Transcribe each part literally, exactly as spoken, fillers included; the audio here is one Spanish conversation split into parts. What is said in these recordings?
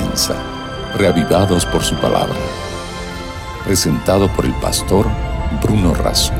comienza, Reavivados por su palabra. Presentado por el pastor Bruno Razo.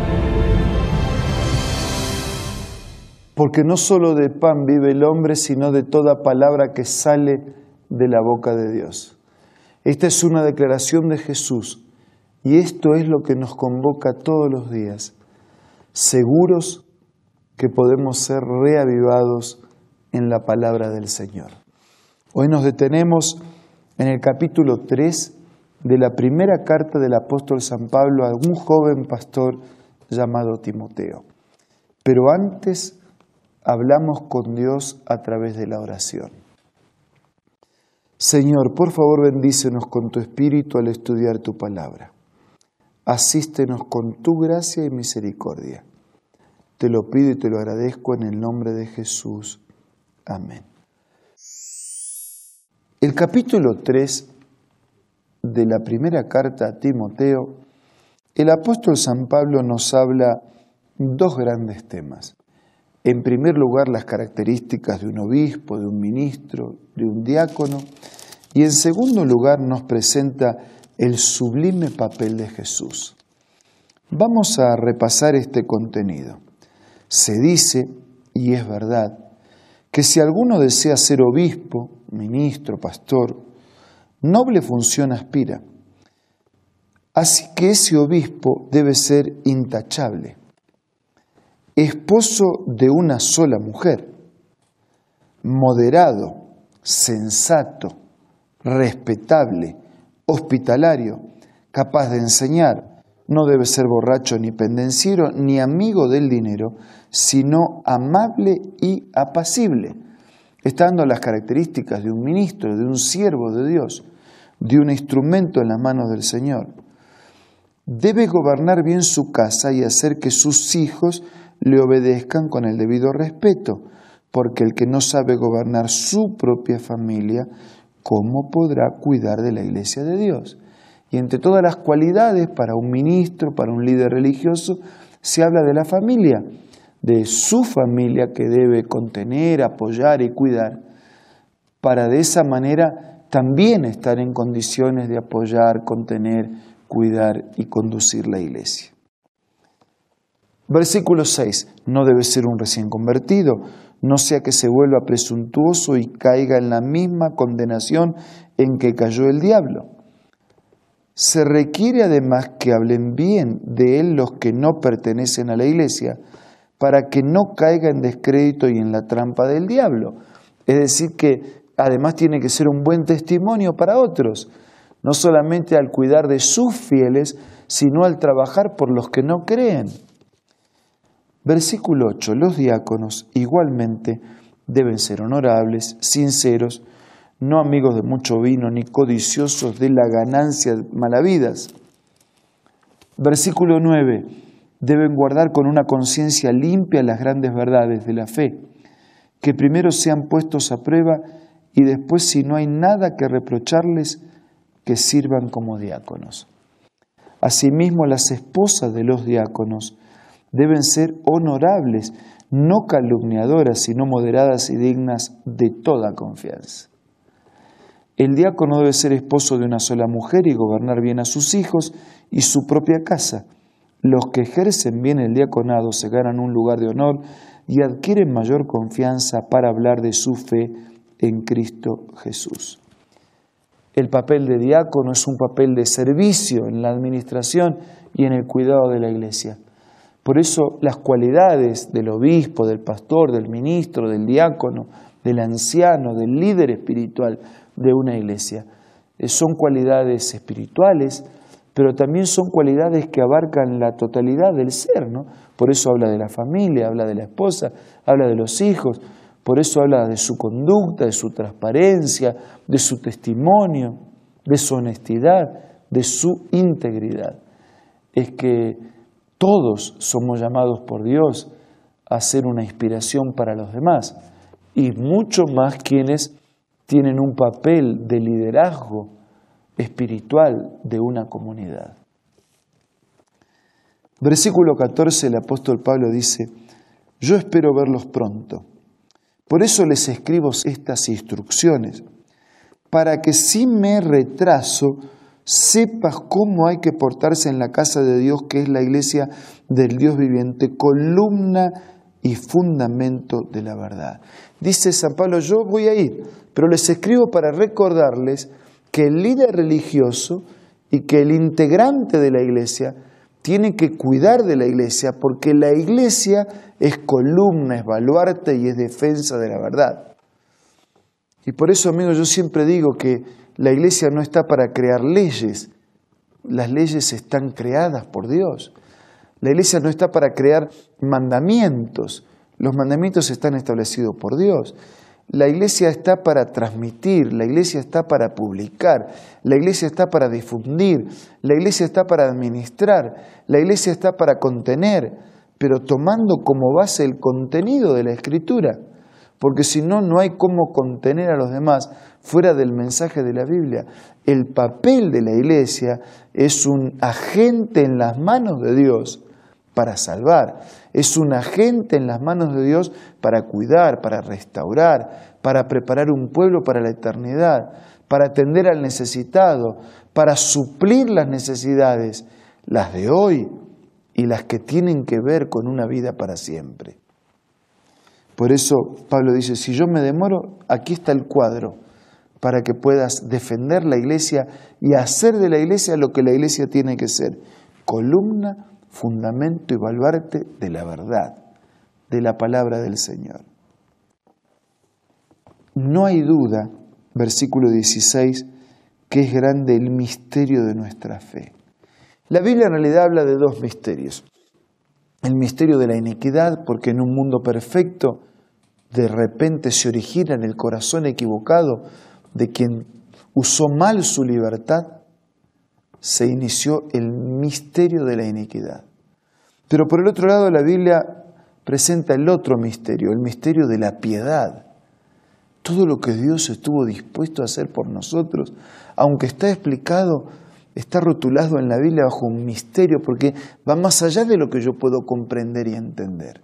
Porque no solo de pan vive el hombre, sino de toda palabra que sale de la boca de Dios. Esta es una declaración de Jesús, y esto es lo que nos convoca todos los días, seguros que podemos ser reavivados en la palabra del Señor. Hoy nos detenemos en el capítulo tres de la primera carta del apóstol San Pablo a un joven pastor llamado Timoteo. Pero antes hablamos con Dios a través de la oración. Señor, por favor bendícenos con tu Espíritu al estudiar tu palabra. Asístenos con tu gracia y misericordia. Te lo pido y te lo agradezco en el nombre de Jesús. Amén. El capítulo tres de la primera carta a Timoteo, el apóstol San Pablo nos habla dos grandes temas. En primer lugar, las características de un obispo, de un ministro, de un diácono. Y en segundo lugar, nos presenta el sublime papel de Jesús. Vamos a repasar este contenido. Se dice, y es verdad, que si alguno desea ser obispo, ministro, pastor, noble función aspira. Así que ese obispo debe ser intachable, esposo de una sola mujer, moderado, sensato, respetable, hospitalario, capaz de enseñar. No debe ser borracho ni pendenciero, ni amigo del dinero, sino amable y apacible, estando las características de un ministro, de un siervo de Dios, de un instrumento en las manos del Señor. Debe gobernar bien su casa y hacer que sus hijos le obedezcan con el debido respeto, porque el que no sabe gobernar su propia familia, ¿cómo podrá cuidar de la iglesia de Dios? Y entre todas las cualidades para un ministro, para un líder religioso, se habla de la familia, de su familia que debe contener, apoyar y cuidar, para de esa manera también estar en condiciones de apoyar, contener, cuidar y conducir la iglesia. Versículo seis. No debe ser un recién convertido, no sea que se vuelva presuntuoso y caiga en la misma condenación en que cayó el diablo. Se requiere además que hablen bien de él los que no pertenecen a la iglesia, para que no caiga en descrédito y en la trampa del diablo. Es decir, que además tiene que ser un buen testimonio para otros, no solamente al cuidar de sus fieles, sino al trabajar por los que no creen. Versículo ocho. Los diáconos igualmente deben ser honorables, sinceros, no amigos de mucho vino, ni codiciosos de la ganancia malavidas. Versículo nueve. Deben guardar con una conciencia limpia las grandes verdades de la fe, que primero sean puestos a prueba y después, si no hay nada que reprocharles, que sirvan como diáconos. Asimismo, las esposas de los diáconos deben ser honorables, no calumniadoras, sino moderadas y dignas de toda confianza. El diácono debe ser esposo de una sola mujer y gobernar bien a sus hijos y su propia casa. Los que ejercen bien el diaconado se ganan un lugar de honor y adquieren mayor confianza para hablar de su fe en Cristo Jesús. El papel de diácono es un papel de servicio en la administración y en el cuidado de la iglesia. Por eso las cualidades del obispo, del pastor, del ministro, del diácono, del anciano, del líder espiritual de una iglesia, son cualidades espirituales, pero también son cualidades que abarcan la totalidad del ser, ¿no? Por eso habla de la familia, habla de la esposa, habla de los hijos, por eso habla de su conducta, de su transparencia, de su testimonio, de su honestidad, de su integridad. Es que todos somos llamados por Dios a ser una inspiración para los demás, y mucho más quienes tienen un papel de liderazgo espiritual de una comunidad. Versículo catorce, el apóstol Pablo dice: yo espero verlos pronto. Por eso les escribo estas instrucciones, para que si me retraso, sepas cómo hay que portarse en la casa de Dios, que es la iglesia del Dios viviente, columna y fundamento de la verdad. Dice San Pablo, yo voy a ir, pero les escribo para recordarles que el líder religioso y que el integrante de la iglesia tiene que cuidar de la iglesia, porque la iglesia es columna, es baluarte y es defensa de la verdad. Y por eso, amigos, yo siempre digo que la iglesia no está para crear leyes, las leyes están creadas por Dios. La iglesia no está para crear mandamientos, los mandamientos están establecidos por Dios. La iglesia está para transmitir, la iglesia está para publicar, la iglesia está para difundir, la iglesia está para administrar, la iglesia está para contener, pero tomando como base el contenido de la Escritura, porque si no, no hay cómo contener a los demás fuera del mensaje de la Biblia. El papel de la iglesia es un agente en las manos de Dios para salvar, es un agente en las manos de Dios para cuidar, para restaurar, para preparar un pueblo para la eternidad, para atender al necesitado, para suplir las necesidades, las de hoy y las que tienen que ver con una vida para siempre. Por eso Pablo dice, si yo me demoro, aquí está el cuadro para que puedas defender la iglesia y hacer de la iglesia lo que la iglesia tiene que ser, columna, fundamento y baluarte de la verdad, de la palabra del Señor. No hay duda, versículo dieciséis, que es grande el misterio de nuestra fe. La Biblia en realidad habla de dos misterios. El misterio de la iniquidad, porque en un mundo perfecto de repente se origina en el corazón equivocado de quien usó mal su libertad, se inició el misterio de la iniquidad. Pero por el otro lado la Biblia presenta el otro misterio, el misterio de la piedad. Todo lo que Dios estuvo dispuesto a hacer por nosotros, aunque está explicado, está rotulado en la Biblia bajo un misterio, porque va más allá de lo que yo puedo comprender y entender.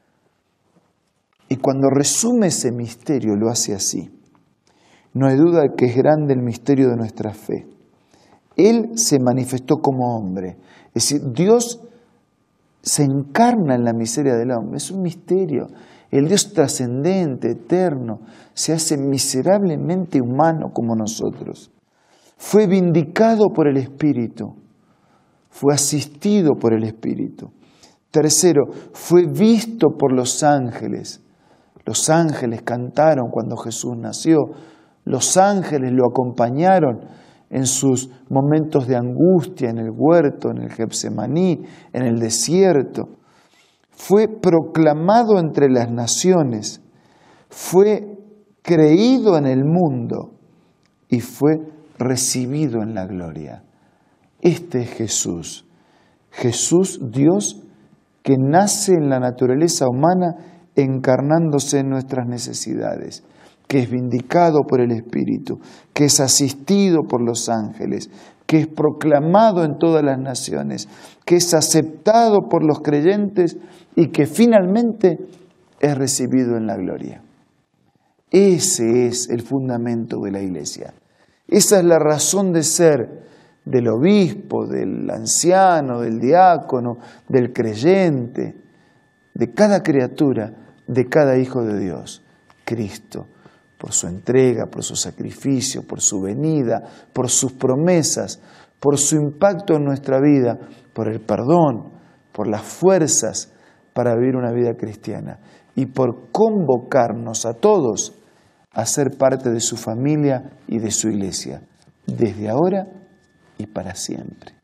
Y cuando resume ese misterio lo hace así. No hay duda de que es grande el misterio de nuestra fe. Él se manifestó como hombre. Es decir, Dios se encarna en la miseria del hombre. Es un misterio. El Dios trascendente, eterno, se hace miserablemente humano como nosotros. Fue vindicado por el Espíritu. Fue asistido por el Espíritu. Tercero, fue visto por los ángeles. Los ángeles cantaron cuando Jesús nació. Los ángeles lo acompañaron en sus momentos de angustia, en el huerto, en el Getsemaní, en el desierto. Fue proclamado entre las naciones, fue creído en el mundo y fue recibido en la gloria. Este es Jesús. Jesús, Dios, que nace en la naturaleza humana encarnándose en nuestras necesidades, que es vindicado por el Espíritu, que es asistido por los ángeles, que es proclamado en todas las naciones, que es aceptado por los creyentes y que finalmente es recibido en la gloria. Ese es el fundamento de la iglesia. Esa es la razón de ser del obispo, del anciano, del diácono, del creyente, de cada criatura, de cada hijo de Dios, Cristo. Por su entrega, por su sacrificio, por su venida, por sus promesas, por su impacto en nuestra vida, por el perdón, por las fuerzas para vivir una vida cristiana y por convocarnos a todos a ser parte de su familia y de su iglesia, desde ahora y para siempre.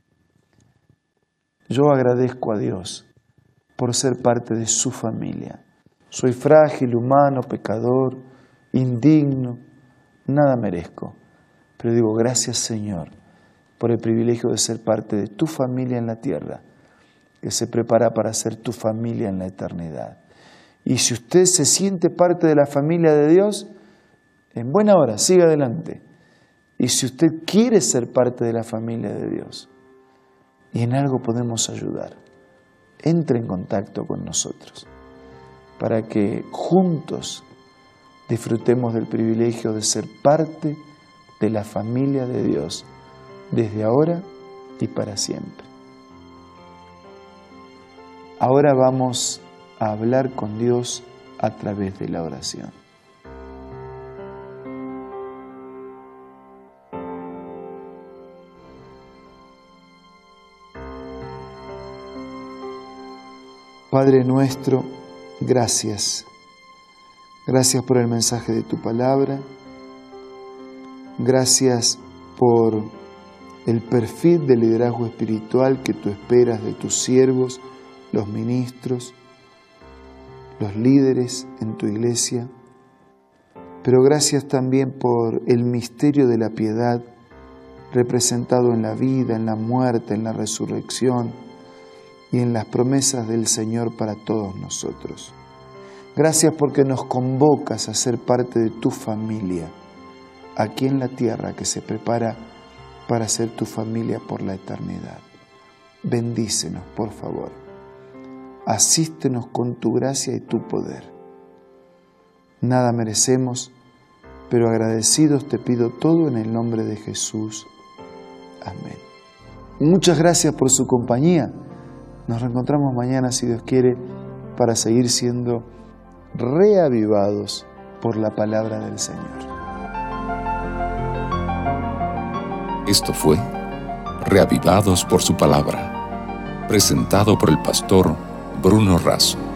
Yo agradezco a Dios por ser parte de su familia. Soy frágil, humano, pecador, indigno, nada merezco, pero digo gracias Señor por el privilegio de ser parte de tu familia en la tierra, que se prepara para ser tu familia en la eternidad. Y si usted se siente parte de la familia de Dios, en buena hora, siga adelante. Y si usted quiere ser parte de la familia de Dios y en algo podemos ayudar, entre en contacto con nosotros para que juntos disfrutemos del privilegio de ser parte de la familia de Dios, desde ahora y para siempre. Ahora vamos a hablar con Dios a través de la oración. Padre nuestro, gracias. Gracias por el mensaje de tu palabra. Gracias por el perfil de liderazgo espiritual que tú esperas de tus siervos, los ministros, los líderes en tu iglesia. Pero gracias también por el misterio de la piedad representado en la vida, en la muerte, en la resurrección y en las promesas del Señor para todos nosotros. Gracias porque nos convocas a ser parte de tu familia, aquí en la tierra que se prepara para ser tu familia por la eternidad. Bendícenos, por favor. Asístenos con tu gracia y tu poder. Nada merecemos, pero agradecidos te pido todo en el nombre de Jesús. Amén. Muchas gracias por su compañía. Nos reencontramos mañana, si Dios quiere, para seguir siendo reavivados por la palabra del Señor. Esto fue Reavivados por su palabra, presentado por el pastor Bruno Razo.